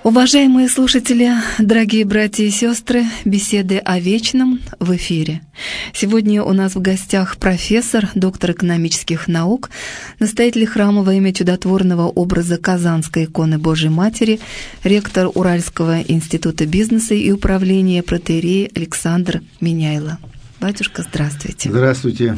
Уважаемые слушатели, дорогие братья и сестры, беседы о вечном в эфире. Сегодня у нас в гостях профессор, доктор экономических наук, настоятель храма во имя чудотворного образа Казанской иконы Божией Матери, ректор Уральского института бизнеса и управления протоиерей Александр Меняйло. Батюшка, здравствуйте. Здравствуйте.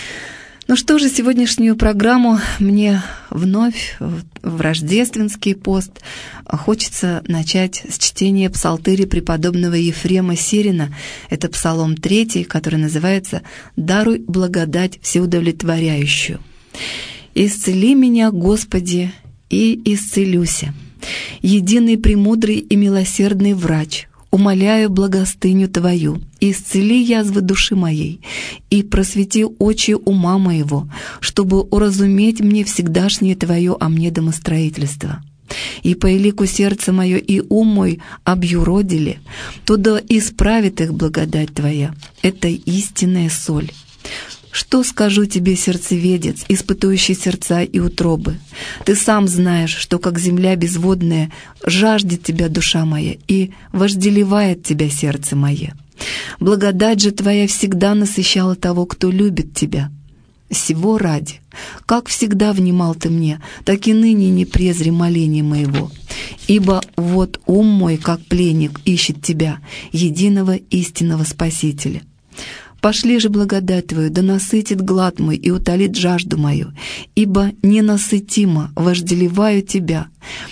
Ну что же, сегодняшнюю программу мне вновь в рождественский пост хочется начать с чтения псалтыри преподобного Ефрема Сирина. Это псалом 3, который называется «Даруй благодать всеудовлетворяющую». «Исцели меня, Господи, и исцелюся. Единый премудрый и милосердный врач, умоляю благостыню Твою, исцели язвы души моей, и просвети очи ума моего, чтобы уразуметь мне всегдашнее Твое о мне домостроительство. И по элику сердце мое и ум мой объюродили, то да исправит их благодать Твоя, это истинная соль. Что скажу тебе, сердцеведец, испытующий сердца и утробы? Ты сам знаешь, что, как земля безводная, жаждет тебя душа моя и вожделевает тебя сердце мое. Благодать же твоя всегда насыщала того, кто любит тебя. Сего ради, как всегда внимал ты мне, так и ныне не презри моления моего. Ибо вот ум мой, как пленник, ищет тебя, единого истинного Спасителя. Пошли же благодать Твою, да насытит глад мой и утолит жажду мою, ибо ненасытимо вожделеваю Тебя,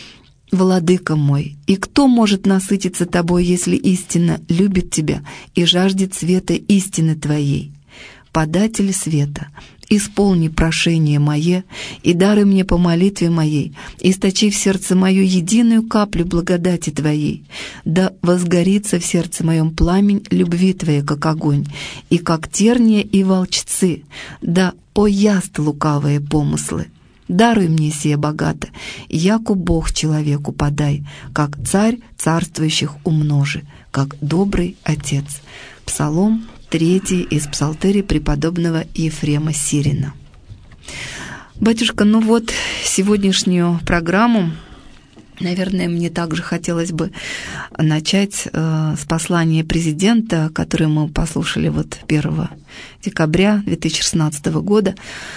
Владыка мой. И кто может насытиться Тобой, если истинно любит Тебя и жаждет света истины Твоей? Податель света, исполни прошение мое и даруй мне по молитве моей, источи в сердце мое единую каплю благодати Твоей, да возгорится в сердце моем пламень любви Твоей, как огонь, и как терния и волчцы, да пояст лукавые помыслы. Даруй мне сие богато, яко Бог человеку подай, как царь царствующих умножи, как добрый Отец». Псалом 3 из псалтыри преподобного Ефрема Сирина. Батюшка, ну вот сегодняшнюю программу, наверное, мне также хотелось бы начать с послания президента, которое мы послушали 1 декабря 2016 года,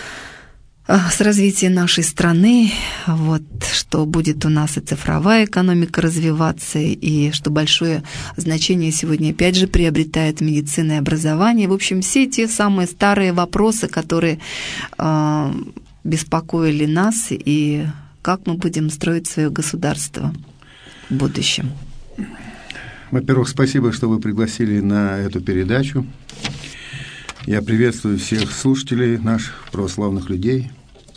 с развитием нашей страны, что будет у нас и цифровая экономика развиваться, и что большое значение сегодня опять же приобретает медицина и образование. В общем, все те самые старые вопросы, которые беспокоили нас, и как мы будем строить свое государство в будущем. Во-первых, спасибо, что вы пригласили на эту передачу. Я приветствую всех слушателей, наших православных людей.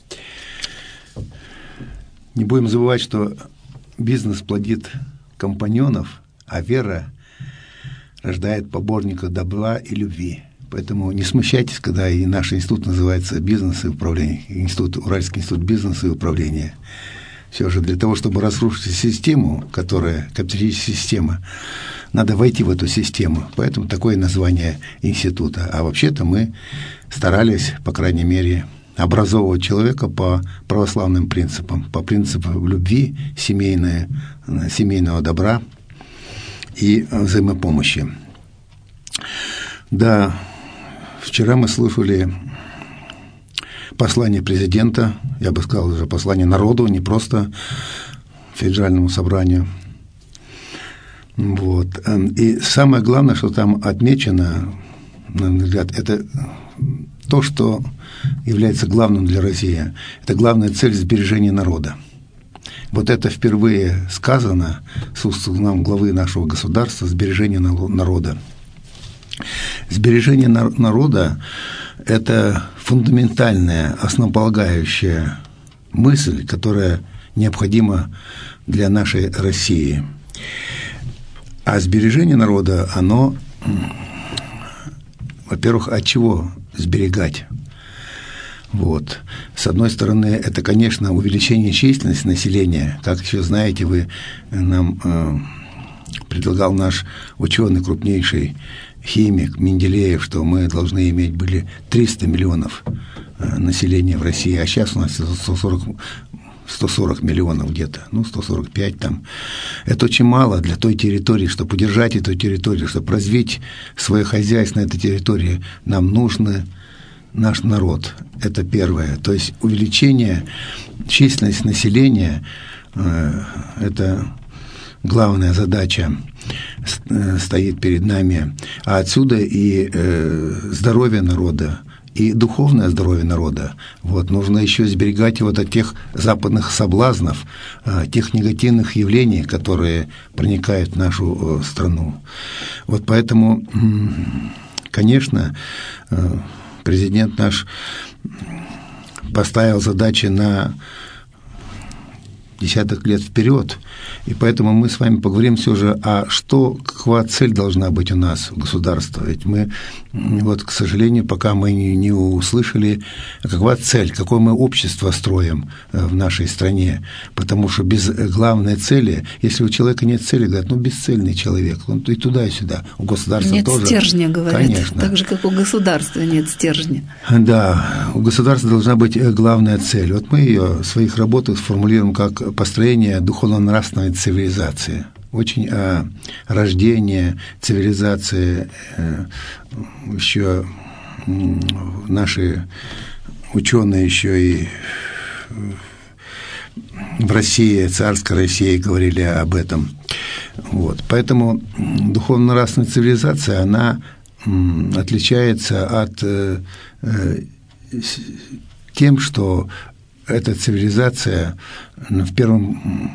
Не будем забывать, что бизнес плодит компаньонов, а вера рождает поборников добра и любви. Поэтому не смущайтесь, когда и наш институт называется «Бизнес и управление», Уральский институт бизнеса и управления. Все же для того, чтобы разрушить систему, капиталистическая система, надо войти в эту систему. Поэтому такое название института. А вообще-то мы старались, по крайней мере, образовывать человека по православным принципам, по принципам любви, семейного добра и взаимопомощи. Да, вчера мы слышали послание президента, я бы сказал, уже послание народу, не просто федеральному собранию. И самое главное, что там отмечено, на мой взгляд, это то, что является главным для России. Это главная цель сбережения народа. Вот это впервые сказано с уст главы нашего государства — сбережение народа. Сбережение народа – это фундаментальная, основополагающая мысль, которая необходима для нашей России. А сбережение народа, оно, во-первых, от чего сберегать? С одной стороны, это, конечно, увеличение численности населения. Как еще знаете, вы нам предлагал наш ученый, крупнейший химик Менделеев, что мы должны иметь были 300 миллионов населения в России, а сейчас у нас 140 миллионов где-то, 145 там. Это очень мало для той территории, чтобы удержать эту территорию, чтобы развить свое хозяйство на этой территории. Нам нужен наш народ. Это первое. То есть увеличение численности населения – это главная задача стоит перед нами. А отсюда и здоровье народа, и духовное здоровье народа. Нужно еще сберегать его от тех западных соблазнов, тех негативных явлений, которые проникают в нашу страну. Поэтому, конечно, президент наш поставил задачи на десяток лет вперед, и поэтому мы с вами поговорим все же, какова цель должна быть у нас, у государства. Ведь мы, к сожалению, пока мы не услышали, какова цель, какое мы общество строим в нашей стране, потому что без главной цели, если у человека нет цели, говорят, бесцельный человек, он и туда, и сюда, у государства нет тоже. Нет стержня, говорят, конечно. Так же, как у государства нет стержня. Да, у государства должна быть главная цель. Мы ее в своих работах сформулируем как построение духовно-нравственной цивилизации. Очень рождение цивилизации еще наши ученые еще и в России, царской России говорили об этом. Поэтому духовно-нравственная цивилизация, она отличается от тем, что эта цивилизация на первом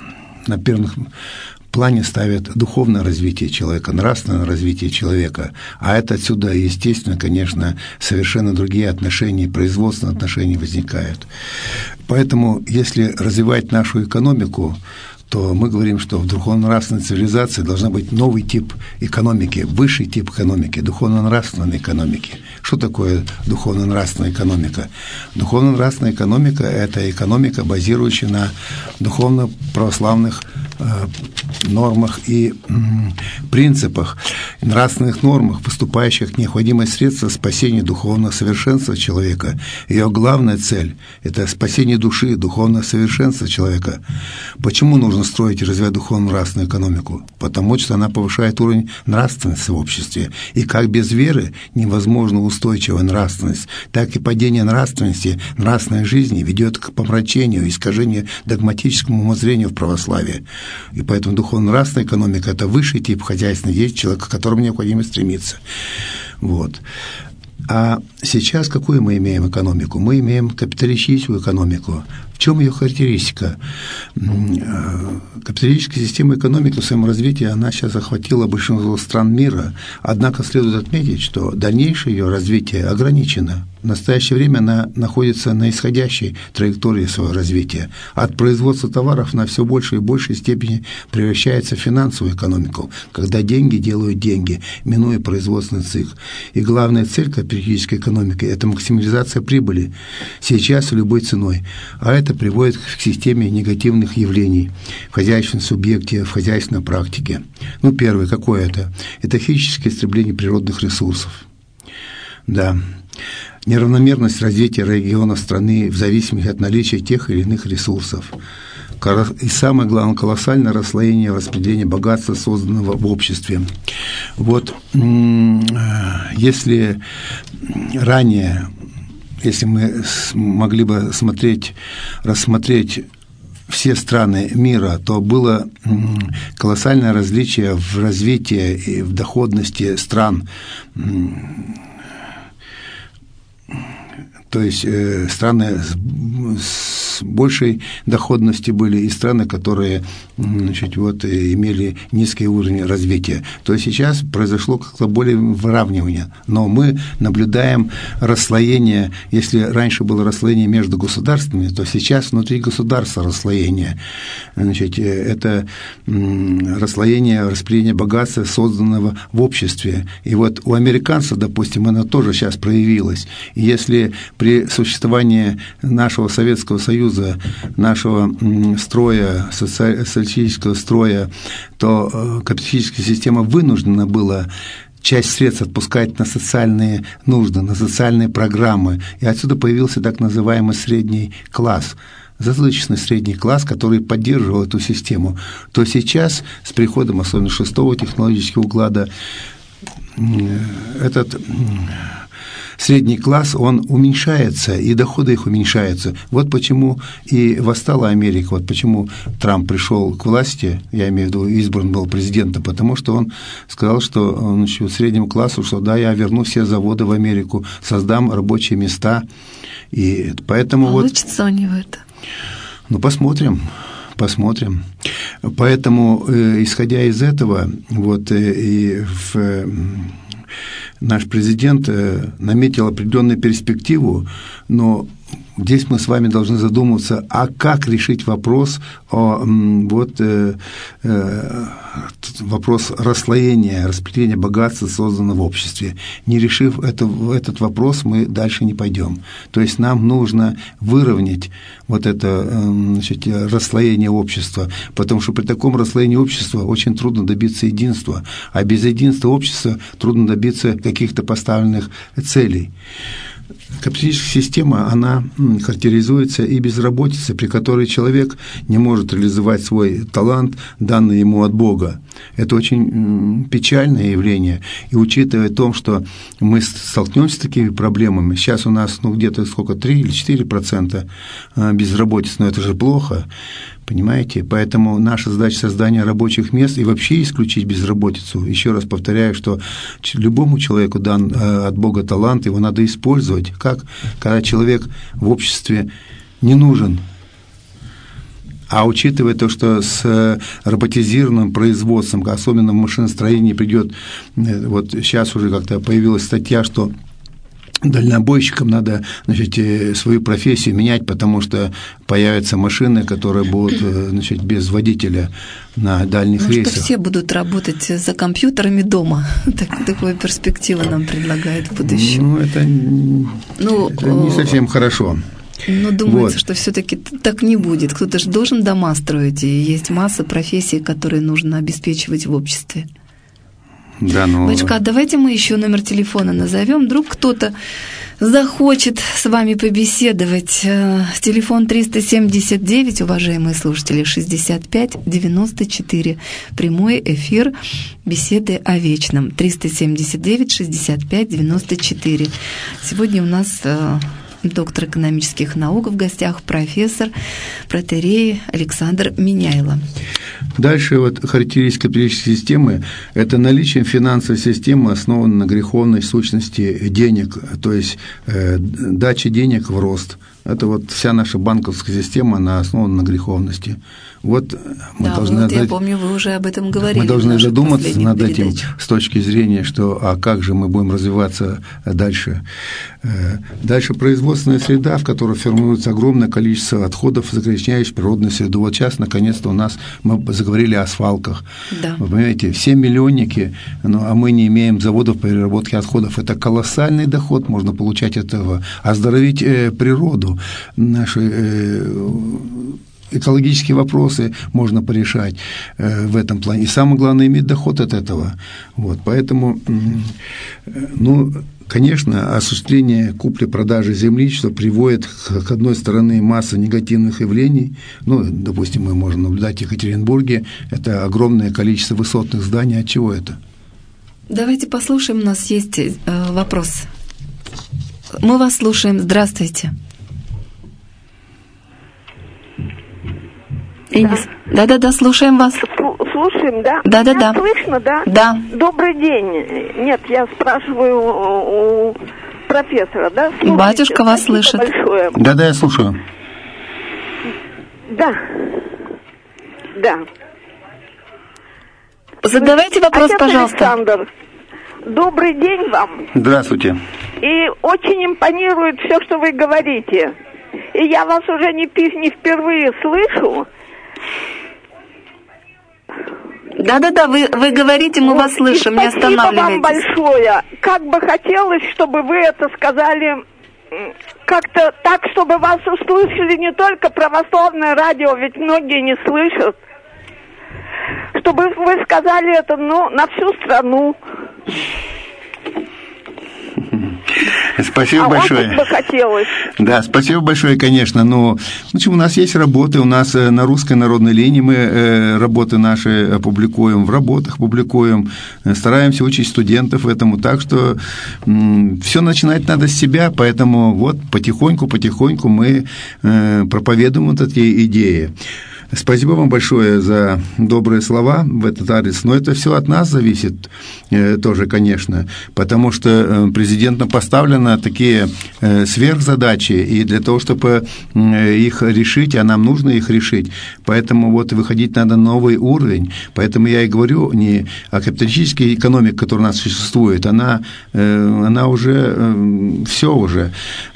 плане ставит духовное развитие человека, нравственное развитие человека, а это отсюда, естественно, конечно, совершенно другие отношения, производственные отношения возникают. Поэтому, если развивать нашу экономику, то мы говорим, что в духовно-нравственной цивилизации должна быть новый тип экономики, высший тип экономики, духовно-нравственной экономики. Что такое духовно-нравственная экономика? Духовно-нравственная экономика – это экономика, базирующая на духовно-православных нормах и принципах, нравственных нормах, выступающих в необходимое средство спасения духовного совершенства человека. Ее главная цель – это спасение души, духовного совершенства человека. Почему нужно строить и развивать духовно-нравственную экономику? Потому что она повышает уровень нравственности в обществе. И как без веры невозможна устойчивая нравственность, так и падение нравственности, нравственной жизни ведет к помрачению, искажению догматическому умозрению в православии. И поэтому духовно-нравственная экономика – это высший тип хозяйственной деятельности человека, к которому необходимо стремиться. А сейчас какую мы имеем экономику? Мы имеем капиталистическую экономику. В чем ее характеристика? Капиталистическая система экономики в своем развитии, она сейчас охватила большинство стран мира, однако следует отметить, что дальнейшее ее развитие ограничено. В настоящее время она находится на исходящей траектории своего развития. От производства товаров она все больше и большей степени превращается в финансовую экономику, когда деньги делают деньги, минуя производственный цикл. И главная цель капиталистической экономики – это максимализация прибыли сейчас любой ценой. А это приводит к системе негативных явлений в хозяйственном субъекте, в хозяйственной практике. Первое, какое это? Это физическое истребление природных ресурсов. Да. Неравномерность развития регионов страны в зависимости от наличия тех или иных ресурсов. И самое главное, колоссальное расслоение распределения богатства, созданного в обществе. Если ранее, если мы могли бы рассмотреть все страны мира, то было колоссальное различие в развитии и в доходности стран. То есть страны с большей доходностью были и страны, которые имели низкий уровень развития. То есть сейчас произошло как-то более выравнивание. Но мы наблюдаем расслоение, если раньше было расслоение между государствами, то сейчас внутри государства расслоение. Это расслоение, распределение богатства, созданного в обществе. И у американцев, допустим, оно тоже сейчас проявилось. И если при существовании нашего Советского Союза, нашего строя, социалистического строя, то капиталистическая система вынуждена была часть средств отпускать на социальные нужды, на социальные программы. И отсюда появился так называемый средний класс. зажиточный средний класс, который поддерживал эту систему, то сейчас, с приходом, особенно 6-го технологического уклада, этот средний класс, он уменьшается, и доходы их уменьшаются. Вот почему и восстала Америка, вот почему Трамп пришел к власти, я имею в виду, избран был президентом, потому что он сказал, что среднему классу, что да, я верну все заводы в Америку, создам рабочие места, и поэтому получится у него это? Ну, посмотрим. Поэтому, исходя из этого, наш президент наметил определенную перспективу, но здесь мы с вами должны задуматься, а как решить вопрос вопрос расслоения, распределения богатства, созданного в обществе. Не решив этот вопрос, мы дальше не пойдем. То есть нам нужно выровнять расслоение общества, потому что при таком расслоении общества очень трудно добиться единства, а без единства общества трудно добиться каких-то поставленных целей. Капиталистическая система, она характеризуется и безработицей, при которой человек не может реализовать свой талант, данный ему от Бога. Это очень печальное явление. И учитывая то, что мы столкнемся с такими проблемами, сейчас у нас где-то 3 или 4% безработицы, но это же плохо. Понимаете? Поэтому наша задача создания рабочих мест и вообще исключить безработицу. Еще раз повторяю, что любому человеку дан от Бога талант, его надо использовать. Как? Когда человек в обществе не нужен. А учитывая то, что с роботизированным производством, особенно в машиностроении, придет, вот сейчас уже как-то появилась статья, что дальнобойщикам надо, свою профессию менять, потому что появятся машины, которые будут, без водителя на дальних рейсах. Что все будут работать за компьютерами дома. Такую перспективу нам предлагает в будущем. Это не совсем хорошо. Но думается, что все-таки так не будет. Кто-то же должен дома строить, и есть масса профессий, которые нужно обеспечивать в обществе. Да, Батюшка, давайте мы еще номер телефона назовем. Вдруг кто-то захочет с вами побеседовать. Телефон 379, уважаемые слушатели, 65-94. Прямой эфир беседы о вечном. 379-65-94. Сегодня у нас доктор экономических наук в гостях, профессор протоиерей Александр Меняйло. Дальше характеристика капиталистической системы – это наличие финансовой системы, основанной на греховной сущности денег, то есть дача денег в рост. Это вся наша банковская система, она основана на греховности. Мы должны я помню, вы уже об этом говорили. Мы должны задуматься над этим с точки зрения, а как же мы будем развиваться дальше. Дальше производственная среда, в которой формируется огромное количество отходов, загрязняющих природную среду. Сейчас, наконец-то, мы заговорили о свалках. Да. Вы понимаете, все миллионники, а мы не имеем заводов по переработке отходов. Это колоссальный доход можно получать от этого. Оздоровить природу, наши экологические вопросы можно порешать в этом плане. И самое главное, иметь доход от этого. Поэтому, конечно, осуществление купли-продажи земли, что приводит к одной стороне масса негативных явлений. Допустим, мы можем наблюдать в Екатеринбурге, это огромное количество высотных зданий. От чего это? Давайте послушаем, у нас есть вопрос. Мы вас слушаем. Здравствуйте. Да, слушаем вас. Слушаем, да? Да. Меня слышно, да? Да. Добрый день. Нет, я спрашиваю у профессора, да? Слушайте, батюшка вас слышит. Большое. Да, я слушаю. Да. Задавайте вопрос, пожалуйста. Александр, добрый день вам. Здравствуйте. И очень импонирует все, что вы говорите. И я вас уже не впервые слышу. Да, вы говорите, мы вас слышим, не останавливайтесь. Спасибо вам большое. Как бы хотелось, чтобы вы это сказали как-то так, чтобы вас услышали не только православное радио, ведь многие не слышат. Чтобы вы сказали это, на всю страну. Спасибо большое. Очень бы хотелось. Да, спасибо большое, конечно. Но у нас есть работы, у нас на русской народной линии мы работы наши опубликуем, в работах публикуем, стараемся учить студентов этому, так что все начинать надо с себя, поэтому вот потихоньку мы проповедуем вот эти идеи. Спасибо вам большое за добрые слова в этот адрес, но это все от нас зависит тоже, конечно, потому что президентом поставлены такие сверхзадачи, и для того, чтобы их решить, а нам нужно их решить, поэтому вот выходить надо на новый уровень, поэтому я и говорю не о капиталистической экономике, которая у нас существует, она уже все уже,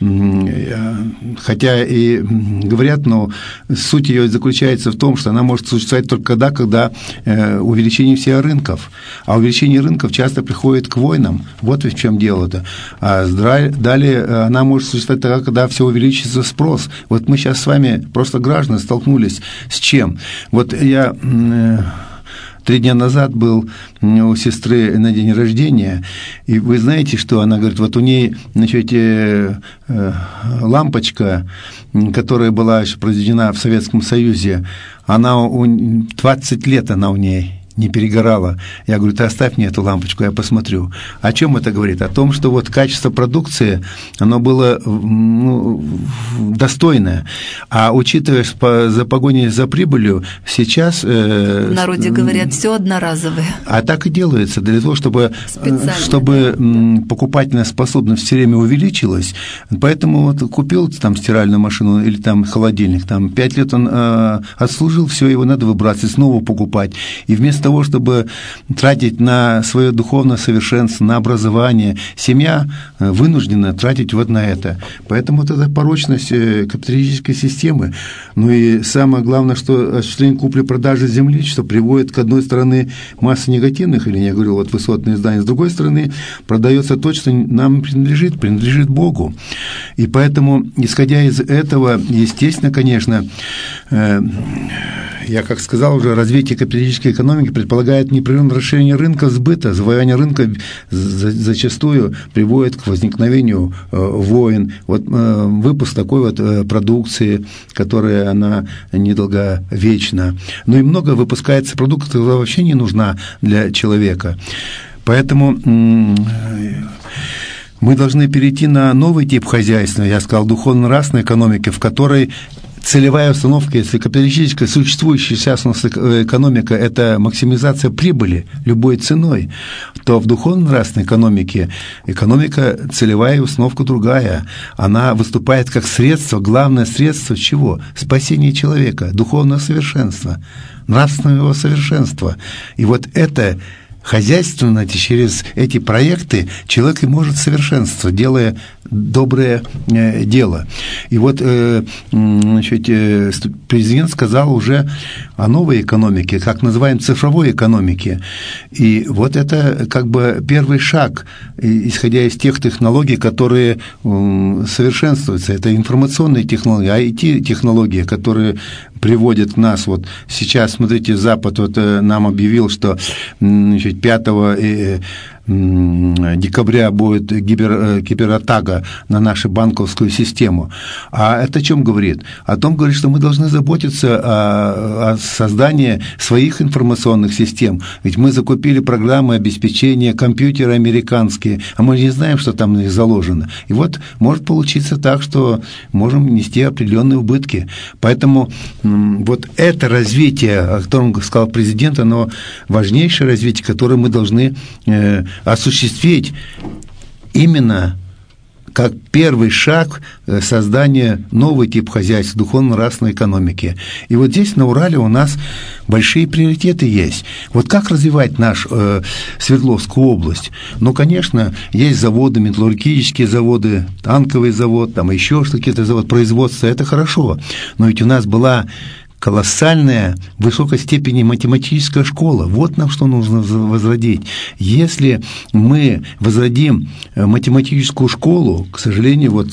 хотя и говорят, но суть ее заключается в том, что она может существовать только тогда, когда увеличение всех рынков. А увеличение рынков часто приходит к войнам. Вот в чем дело-то. А далее она может существовать тогда, когда все увеличится спрос. Вот мы сейчас с вами, просто граждане, столкнулись с чем? Вот я 3 дня назад был у сестры на день рождения, и вы знаете, что она говорит, вот у ней, значит, лампочка, которая была еще произведена в Советском Союзе, она 20 лет она у ней не перегорала. Я говорю, ты оставь мне эту лампочку, я посмотрю. О чем это говорит? О том, что вот качество продукции, оно было достойное. А учитывая за погоней за прибылью, сейчас... В народе говорят, все одноразовое. А так и делается. Для того, чтобы покупательная способность все время увеличилась, поэтому вот купил там стиральную машину или там холодильник, там 5 лет он отслужил, все, его надо выбрасывать, снова покупать. И вместо того, чтобы тратить на свое духовное совершенство, на образование, семья вынуждена тратить вот на это. Поэтому вот эта порочность капиталистической системы. Ну и самое главное, что осуществление купли-продажи земли, что приводит к одной стороны массы негативных, или я говорю, вот высотные здания, с другой стороны продается то, что нам принадлежит Богу. И поэтому, исходя из этого, естественно, конечно, я, как сказал уже, развитие капиталистической экономики предполагает непрерывное расширение рынка сбыта. Завоевание рынка зачастую приводит к возникновению войн. Вот выпуск такой вот продукции, которая она недолговечна. Ну и много выпускается продуктов, которая вообще не нужна для человека. Поэтому мы должны перейти на новый тип хозяйства, я сказал, духовно-нравственной экономики, в которой целевая установка, если капиталистическая, существующая сейчас у нас экономика – это максимизация прибыли любой ценой, то в духовно-нравственной экономике экономика целевая установка другая. Она выступает как средство, главное средство чего? Спасение человека, духовного совершенства, нравственного совершенства. И вот это хозяйственно через эти проекты человек и может совершенствовать, делая доброе дело. И вот значит, президент сказал уже о новой экономике, как называем цифровой экономике. И вот это как бы первый шаг, исходя из тех технологий, которые совершенствуются. Это информационные технологии, IT-технологии, которые приводят нас. Вот сейчас, смотрите, Запад вот нам объявил, что 5 декабря будет кибератака на нашу банковскую систему. А это о чем говорит? О том говорит, что мы должны заботиться о создании своих информационных систем. Ведь мы закупили программы обеспечения, компьютеры американские, а мы не знаем, что там их заложено. И вот может получиться так, что можем нести определенные убытки. Поэтому вот это развитие, о котором сказал президент, оно важнейшее развитие, которое мы должны осуществить именно как первый шаг создания нового типа хозяйства, духовно-нравственной экономики. И вот здесь, на Урале, у нас большие приоритеты есть. Вот как развивать нашу Свердловскую область? Ну, конечно, есть заводы, металлургические заводы, танковый завод, там еще какие-то заводы, производства, это хорошо. Но ведь у нас была колоссальная, в высокой степени математическая школа. Вот нам что нужно возродить. Если мы возродим математическую школу, к сожалению,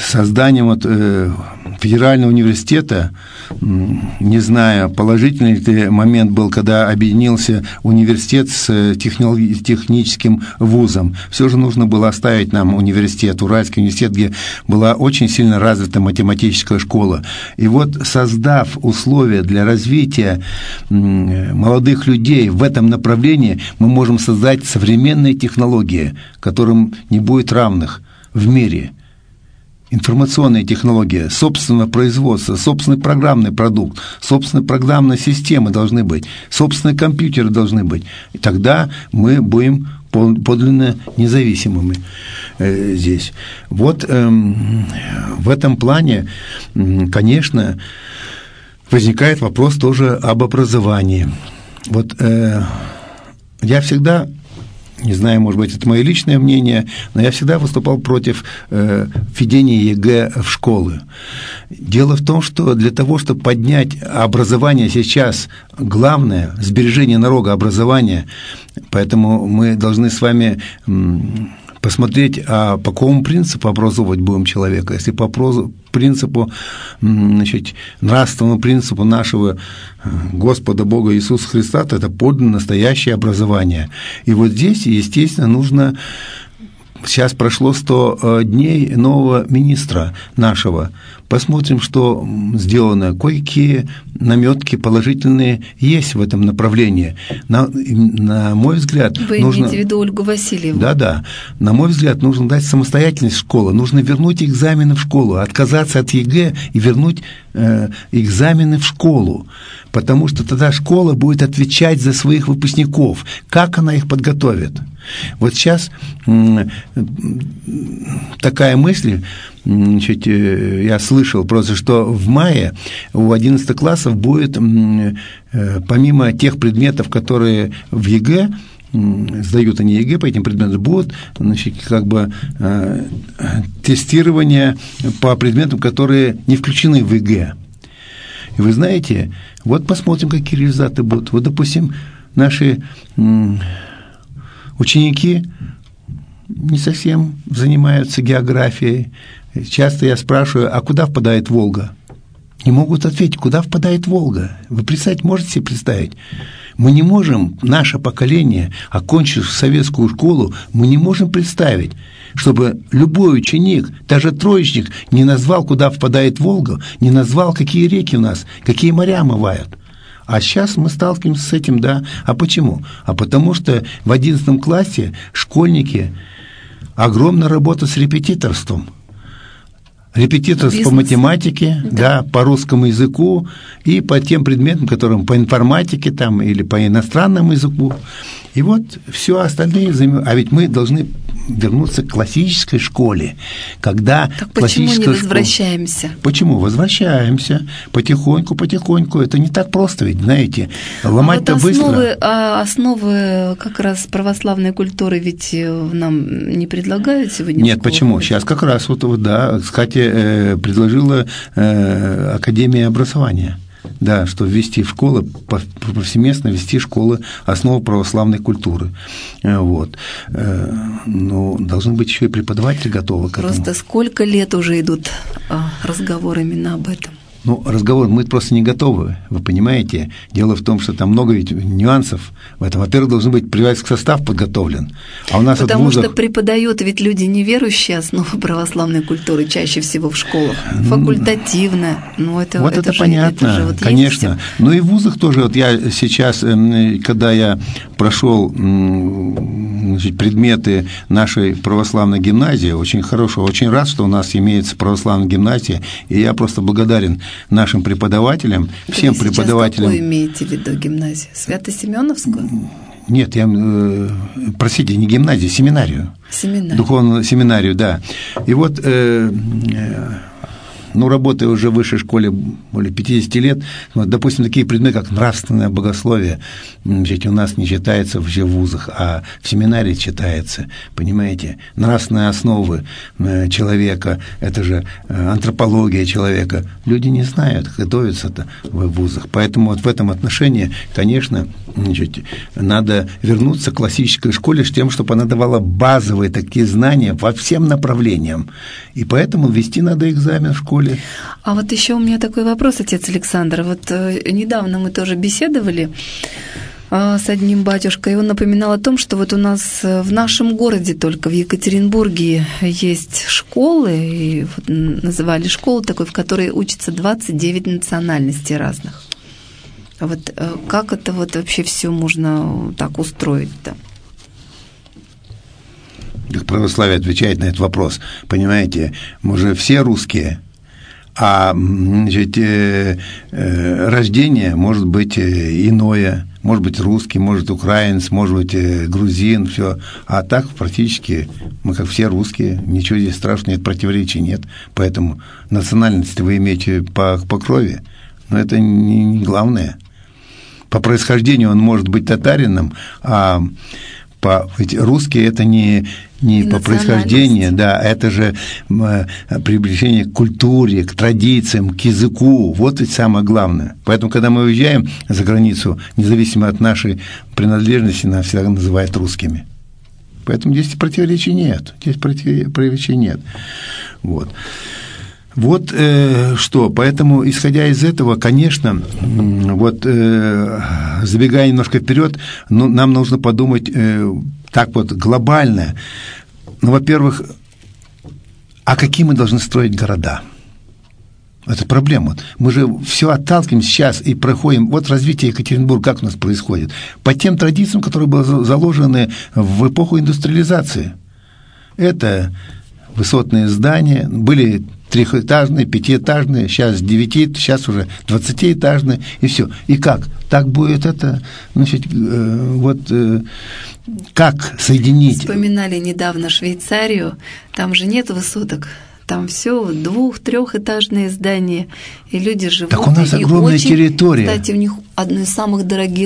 созданием федерального университета, не знаю, положительный ли момент был, когда объединился университет с техническим вузом. Все же нужно было оставить нам университет, Уральский университет, где была очень сильно развита математическая школа. И вот, создав условия для развития молодых людей в этом направлении, мы можем создать современные технологии, которым не будет равных в мире. Информационные технологии, собственного производства, собственный программный продукт, собственные программные системы должны быть, собственные компьютеры должны быть. И тогда мы будем подлинно независимыми здесь. Вот в этом плане, конечно, возникает вопрос тоже об образовании. Вот я всегда... Не знаю, может быть, это мое личное мнение, но я всегда выступал против введения ЕГЭ в школы. Дело в том, что для того, чтобы поднять образование сейчас, главное – сбережение налога образования, поэтому мы должны с вами посмотреть, а по какому принципу образовывать будем человека. Если по принципу, значит, нравственному принципу нашего Господа Бога Иисуса Христа, то это подлинно настоящее образование. И вот здесь, естественно, нужно... Сейчас прошло 100 дней нового министра нашего. Посмотрим, что сделано. Кое-какие намётки положительные есть в этом направлении. На мой взгляд... Вы имеете в виду Ольгу Васильеву? Да. На мой взгляд, нужно дать самостоятельность школы. Нужно вернуть экзамены в школу, отказаться от ЕГЭ и вернуть экзамены в школу. Потому что тогда школа будет отвечать за своих выпускников. Как она их подготовит? Вот сейчас такая мысль, значит, я слышал просто, что в мае у 11 классов будет, помимо тех предметов, которые в ЕГЭ, сдают они ЕГЭ по этим предметам, будут, значит, как бы тестирование по предметам, которые не включены в ЕГЭ. И вы знаете, вот посмотрим, какие результаты будут. Вот, допустим, наши ученики не совсем занимаются географией. Часто я спрашиваю, а куда впадает Волга? Не могут ответить, куда впадает Волга. Вы можете себе представить? Мы не можем, наше поколение, окончив советскую школу, мы не можем представить, чтобы любой ученик, даже троечник, не назвал, куда впадает Волга, не назвал, какие реки у нас, какие моря омывают. А сейчас мы сталкиваемся с этим, да. А почему? А потому что в 11 классе школьники огромная работа с репетиторством. Репетиторство по математике, да, по русскому языку и по тем предметам, которым по информатике там, или по иностранному языку. И вот все остальные А ведь мы должны вернуться к классической школе, когда так почему не возвращаемся? Почему? Возвращаемся потихоньку. Это не так просто, ведь, знаете, ломать-то быстро. Основы как раз православной культуры ведь нам не предлагают сегодня? Нет, почему? Сейчас как раз да, кстати, предложила Академия образования. Да, что ввести в школы, повсеместно ввести школы основы православной культуры. Вот. Но должны быть еще и преподаватели готовы к этому. Просто сколько лет уже идут разговоры именно об этом? Разговор, мы просто не готовы, вы понимаете. Дело в том, что там много ведь нюансов в этом. Во-первых, должен быть преподавательский состав подготовлен. А у нас потому что преподают ведь люди неверующие основы православной культуры чаще всего в школах. Факультативно. Это понятно, конечно. Но и в вузах тоже. Вот я сейчас, когда я прошел предметы нашей православной гимназии, очень хорошо, очень рад, что у нас имеется православная гимназия, и я просто благодарен нашим преподавателям, всем преподавателям. Какую имеете в виду гимназию? Свято-Семеновскую? Нет, простите, не гимназию, семинарию. Семинарию. Духовную семинарию, да. И вот работая уже в высшей школе более 50 лет, вот, допустим, такие предметы, как нравственное богословие, значит, у нас не читается вообще в вузах, а в семинаре читается, понимаете? Нравственные основы человека, это же антропология человека. Люди не знают, готовятся-то в вузах. Поэтому вот в этом отношении, конечно, значит, надо вернуться к классической школе с тем, чтобы она давала базовые такие знания по всем направлениям. И поэтому ввести надо экзамен в школе. А вот еще у меня такой вопрос, отец Александр. Вот недавно мы тоже беседовали с одним батюшкой, и он напоминал о том, что вот у нас в нашем городе только, в Екатеринбурге, есть школы, и вот называли школу такой, в которой учатся 29 национальностей разных. Вот как это вот вообще все можно так устроить-то? Как православие отвечает на этот вопрос. Понимаете, мы же все русские, а значит, рождение может быть иное, может быть русский, может украинец, может быть грузин, все. А так практически мы как все русские, ничего здесь страшного нет, противоречий нет. Поэтому национальность вы имеете по крови, но это не главное. По происхождению он может быть татарином, а ведь русские это не по происхождению, да, это же приближение к культуре, к традициям, к языку, вот ведь самое главное. Поэтому, когда мы уезжаем за границу, независимо от нашей принадлежности, нас всегда называют русскими. Поэтому здесь противоречий нет, Вот что, поэтому, исходя из этого, конечно, вот забегая немножко вперед, нам нужно подумать так вот глобально. Ну, во-первых, а какие мы должны строить города? Это проблема. Мы же все отталкиваемся сейчас и проходим. Вот развитие Екатеринбурга, как у нас происходит? По тем традициям, которые были заложены в эпоху индустриализации. Это высотные здания, были трехэтажные, пятиэтажные, сейчас 9, сейчас уже 20-этажные, и все. И как? Так будет это, значит, как соединить? Вспоминали недавно Швейцарию, там же нет высоток. Там все 2-3-этажные здания, и люди живут. Так у нас огромная территория. Кстати, у них одно из самых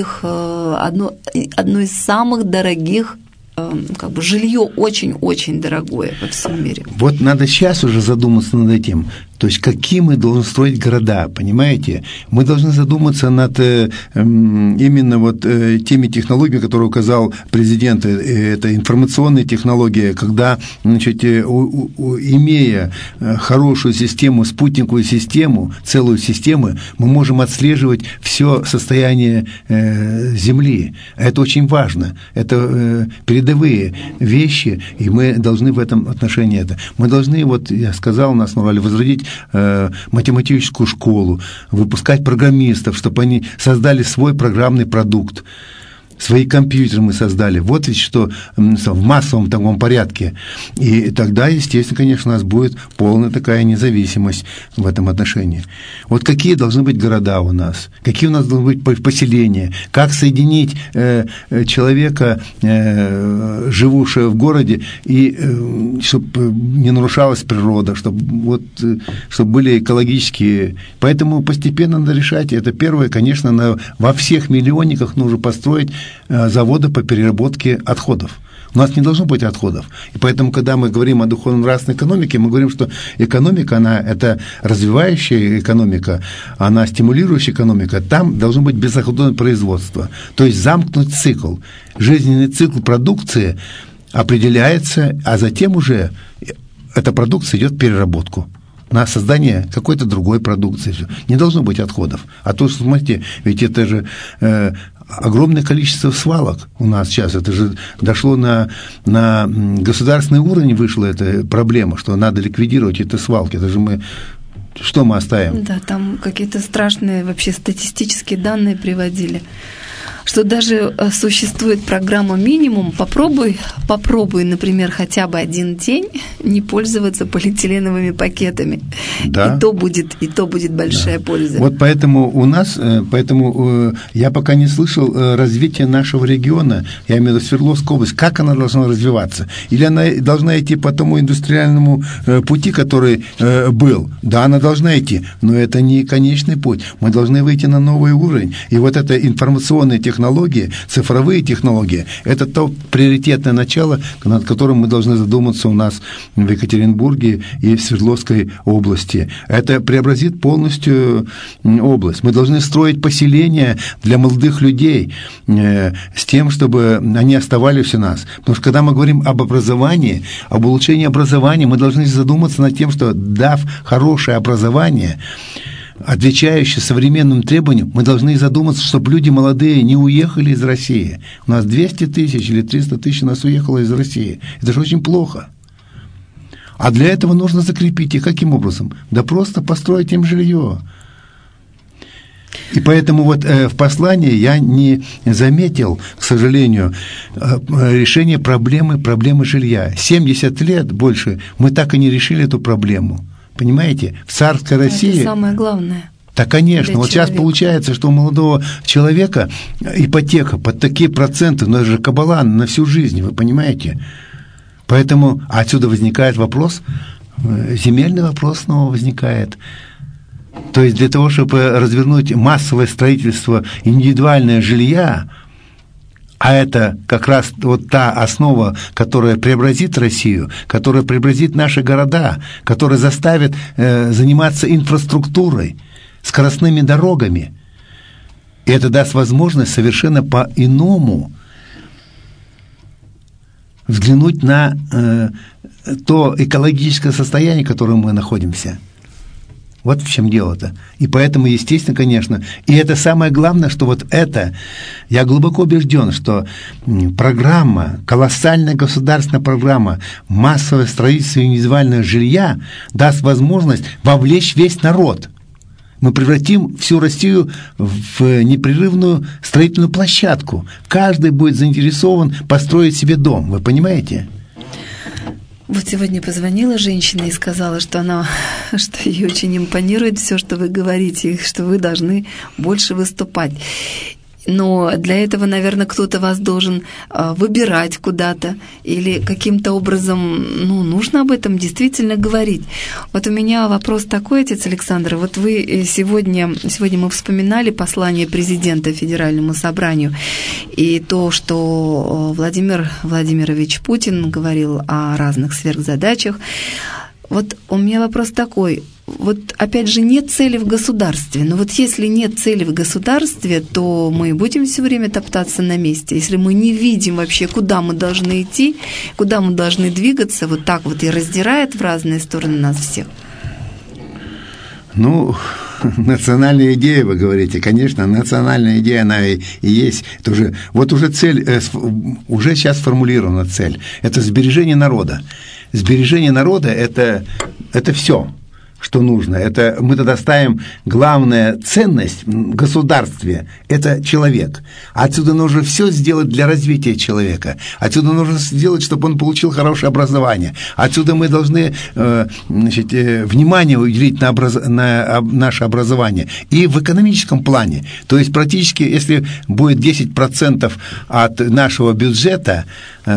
дорогих как бы жилье очень-очень дорогое во всем мире. Вот надо сейчас уже задуматься над этим. То есть, какие мы должны строить города, понимаете? Мы должны задуматься над именно вот теми технологиями, которые указал президент. Это информационные технологии, когда, значит, имея хорошую систему, спутниковую систему, целую систему, мы можем отслеживать все состояние Земли. Это очень важно. Это передовые вещи, и мы должны в этом отношении это. Мы должны, вот я сказал, нас основали возродить математическую школу, выпускать программистов, чтобы они создали свой программный продукт. Свои компьютеры мы создали. Вот ведь что в массовом таком порядке. И тогда, естественно, конечно, у нас будет полная такая независимость в этом отношении. Вот какие должны быть города у нас? Какие у нас должны быть поселения? Как соединить человека, живущего в городе, и чтобы не нарушалась природа, чтобы были экологические. Поэтому постепенно надо решать. Это первое, конечно, во всех миллионниках нужно построить заводы по переработке отходов. У нас не должно быть отходов. И поэтому, когда мы говорим о духовно-нравственной экономике, мы говорим, что экономика, это развивающая экономика, она стимулирующая экономика. Там должно быть безотходное производство. То есть замкнутый цикл. Жизненный цикл продукции определяется, а затем уже эта продукция идет в переработку на создание какой-то другой продукции. Не должно быть отходов. А то, что, смотрите, ведь это же огромное количество свалок у нас сейчас. Это же дошло на государственный уровень, вышла эта проблема, что надо ликвидировать эти свалки. Это же что мы оставим? Да, там какие-то страшные вообще статистические данные приводили. что даже существует программа «Минимум». Попробуй, например, хотя бы один день не пользоваться полиэтиленовыми пакетами. Да. И то будет большая польза. Вот поэтому я пока не слышал развития нашего региона, я имею в виду Свердловскую область, как она должна развиваться. Или она должна идти по тому индустриальному пути, который был. Да, она должна идти, но это не конечный путь. Мы должны выйти на новый уровень. И вот эта информационная технология, цифровые технологии, это то приоритетное начало, над которым мы должны задуматься у нас в Екатеринбурге и в Свердловской области. Это преобразит полностью область. Мы должны строить поселения для молодых людей с тем, чтобы они оставались у нас. Потому что когда мы говорим об образовании, об улучшении образования, мы должны задуматься над тем, что, дав хорошее образование, отвечающие современным требованиям, мы должны задуматься, чтобы люди молодые не уехали из России. У нас 200 тысяч или 300 тысяч у нас уехало из России. Это же очень плохо. А для этого нужно закрепить их. Каким образом? Да просто построить им жилье. И поэтому вот в послании я не заметил, к сожалению, решения проблемы жилья. 70 лет больше мы так и не решили эту проблему. Понимаете, в царской России... Это самое главное. Да, конечно. Вот сейчас получается, что у молодого человека ипотека под такие проценты, но это же кабала на всю жизнь, вы понимаете? Поэтому отсюда возникает вопрос, земельный вопрос снова возникает. То есть для того, чтобы развернуть массовое строительство индивидуального жилья, а это как раз вот та основа, которая преобразит Россию, которая преобразит наши города, которая заставит заниматься инфраструктурой, скоростными дорогами. И это даст возможность совершенно по-иному взглянуть на то экологическое состояние, в котором мы находимся. Вот в чем дело-то. И поэтому, естественно, конечно, и это самое главное, что вот это, я глубоко убежден, что программа, колоссальная государственная программа массовое строительство индивидуального жилья даст возможность вовлечь весь народ. Мы превратим всю Россию в непрерывную строительную площадку. Каждый будет заинтересован построить себе дом. Вы понимаете? Вот сегодня позвонила женщина и сказала, что ей очень импонирует все, что вы говорите, и что вы должны больше выступать. Но для этого, наверное, кто-то вас должен выбирать куда-то или каким-то образом, нужно об этом действительно говорить. Вот у меня вопрос такой, отец Александр. Вот вы сегодня мы вспоминали послание президента Федеральному собранию и то, что Владимир Владимирович Путин говорил о разных сверхзадачах. Вот у меня вопрос такой. Вот опять же нет цели в государстве, но вот если нет цели в государстве, то мы будем все время топтаться на месте. Если мы не видим вообще, куда мы должны идти, куда мы должны двигаться, вот так вот и раздирает в разные стороны нас всех. Национальная идея, вы говорите, конечно, национальная идея, она и есть. Это уже цель, уже сейчас сформулирована цель. Это сбережение народа. Сбережение народа – это все, что нужно. Это мы тогда ставим главная ценность в государстве – это человек. Отсюда нужно все сделать для развития человека. Отсюда нужно сделать, чтобы он получил хорошее образование. Отсюда мы должны внимание уделить на наше образование. И в экономическом плане. То есть практически, если будет 10% от нашего бюджета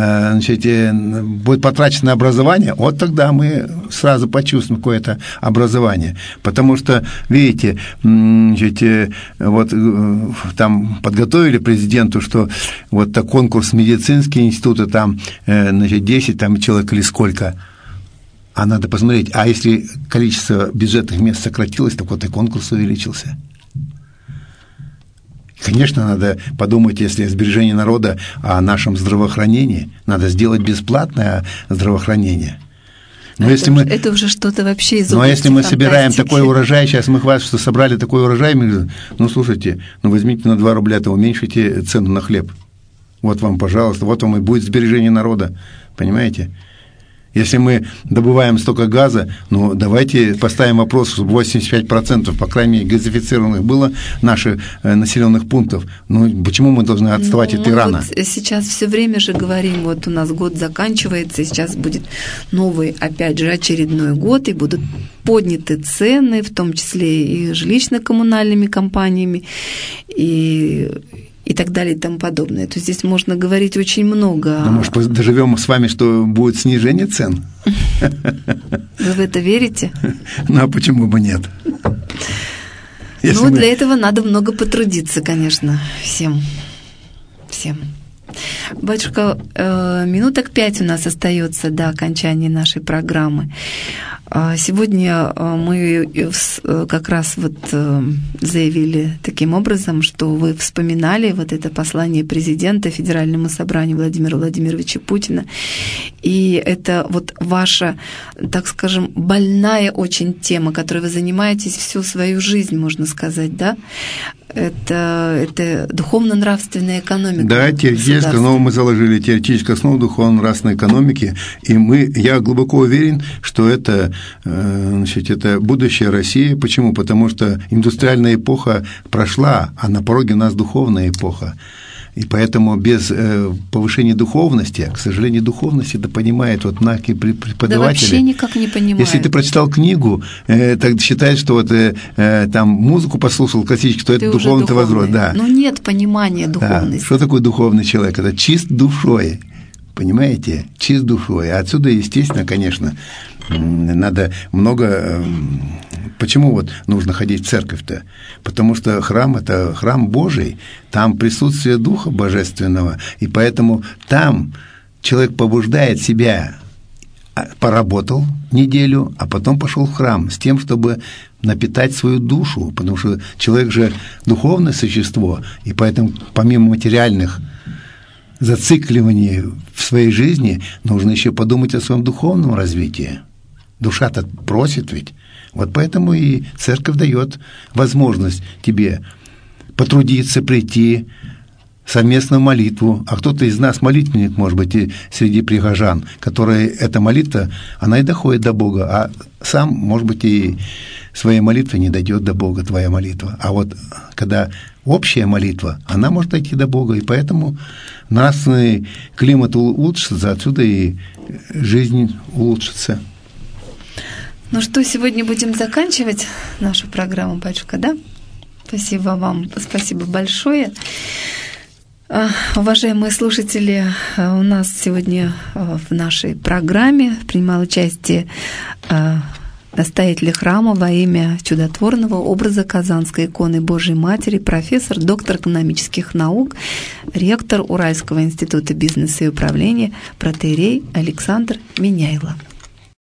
будет потрачено на образование, вот тогда мы сразу почувствуем какое-то образование. Потому что, видите, вот там подготовили президенту, что вот так конкурс медицинские институты, там 10 там человек или сколько. А надо посмотреть, а если количество бюджетных мест сократилось, так вот и конкурс увеличился. Конечно, надо подумать, если сбережение народа, о нашем здравоохранении. Надо сделать бесплатное здравоохранение. Но это уже что-то вообще из области Но если мы собираем такой урожай, сейчас мы хвастаемся, что собрали такой урожай, мы говорим, слушайте, возьмите на 2 рубля-то, уменьшите цену на хлеб. Вот вам, пожалуйста, вот вам и будет сбережение народа, понимаете? Если мы добываем столько газа, ну, давайте поставим вопрос, чтобы 85%, по крайней мере, газифицированных было наших населенных пунктов. Ну, почему мы должны отставать от Ирана? Вот сейчас все время же говорим, вот у нас год заканчивается, и сейчас будет новый, опять же, очередной год, и будут подняты цены, в том числе и жилищно-коммунальными компаниями, и так далее и тому подобное. То есть здесь можно говорить очень много. Ну, может, доживем с вами, что будет снижение цен? Вы в это верите? Ну, а почему бы нет? Ну, для этого надо много потрудиться, конечно, всем. Батюшка, минуток 5 у нас остается до окончания нашей программы. Сегодня мы как раз вот заявили таким образом, что вы вспоминали вот это послание президента Федеральному собранию Владимира Владимировича Путина. И это вот ваша, так скажем, больная очень тема, которой вы занимаетесь всю свою жизнь, можно сказать, да? Это духовно-нравственная экономика. Да, теоретическая основа мы заложили, теоретическую основу духовно-нравственной экономики, и я глубоко уверен, что это будущее России. Почему? Потому что индустриальная эпоха прошла, а на пороге у нас духовная эпоха. И поэтому без повышения духовности, к сожалению, духовность это понимает вот многие преподаватели. Да вообще никак не понимают. Если ты прочитал книгу, так считаешь, что вот там музыку послушал классическую, то это духовный возрост. Да. Но нет понимания духовности. Да. Что такое духовный человек? Это чист душой. Понимаете? Чист душой. Отсюда, естественно, конечно, надо много... Почему вот нужно ходить в церковь-то? Потому что храм – это храм Божий, там присутствие Духа Божественного, и поэтому там человек побуждает себя, поработал неделю, а потом пошел в храм с тем, чтобы напитать свою душу, потому что человек же духовное существо, и поэтому помимо материальных зацикливаний в своей жизни нужно еще подумать о своем духовном развитии. Душа-то просит ведь. Вот поэтому и церковь дает возможность тебе потрудиться, прийти, совместную молитву. А кто-то из нас молитвенник, может быть, и среди прихожан, которые эта молитва, она и доходит до Бога, а сам, может быть, и своей молитвой не дойдет до Бога, твоя молитва. А вот когда общая молитва, она может дойти до Бога, и поэтому нравственный климат улучшится, отсюда и жизнь улучшится. Ну что, сегодня будем заканчивать нашу программу, батюшка, да? Спасибо вам, спасибо большое. Уважаемые слушатели, у нас сегодня в нашей программе принимал участие настоятель храма во имя чудотворного образа Казанской иконы Божией Матери, профессор, доктор экономических наук, ректор Уральского института бизнеса и управления, протоиерей Александр Меняйло.